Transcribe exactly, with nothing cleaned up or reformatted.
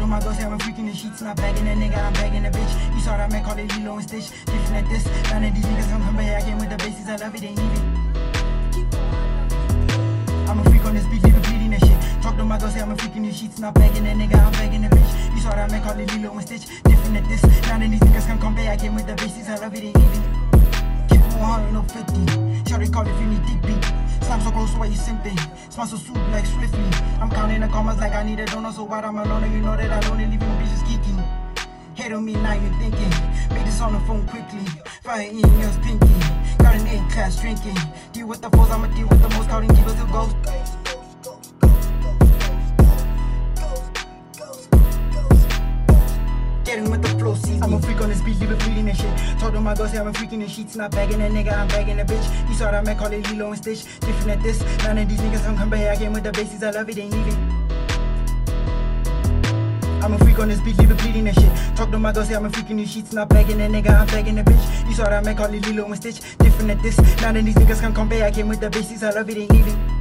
to my girl, say I'm freaking the sheets, not bagging a nigga, I'm bagging a bitch. You saw that man, call it Lilo and Stitch. Different at this, none of these niggas come come back again with the bases. I love it, ain't even. I'm a freak on this beat, leave it bleeding and shit. Talk to my girl, say I'm a freak in the sheets, not bagging a nigga, I'm bagging a bitch. You saw that man, call it Lilo and Stitch. Different at this, none of these niggas come come back again with the bases. I love it, ain't even. Keep it one hundred, no fifty. Shawty call if you need dick beat. Slam so close, why you simping? Smell so soup like swiftly. I'm counting the commas like I need a donut, so why I'm alone and you know that I don't leave you bitches geeking. Hate on me, now you thinking. Make this on the phone quickly. Fire in your pinky. Got an A class drinking. Deal with the foes, I'ma deal with the most. Counting keepers to ghost. Getting with the flow, see I'm a freak on this beat, leave it bleeding and shit. Talk to my girl, say I'm a freak in the sheets, not bagging a nigga, I'm bagging a bitch. You saw that man, call it Lilo and Stitch. Different at this, none of these niggas come come back again with the bases. I love it, ain't even. I'm a freak on this beat, leave it bleeding and shit. Talk to my girl, say I'm a freak in the sheets, not bagging a nigga, I'm bagging a bitch. You saw that man, call it Lilo and Stitch. Different at this, none of these niggas come come back again with the bases. I love it, ain't even.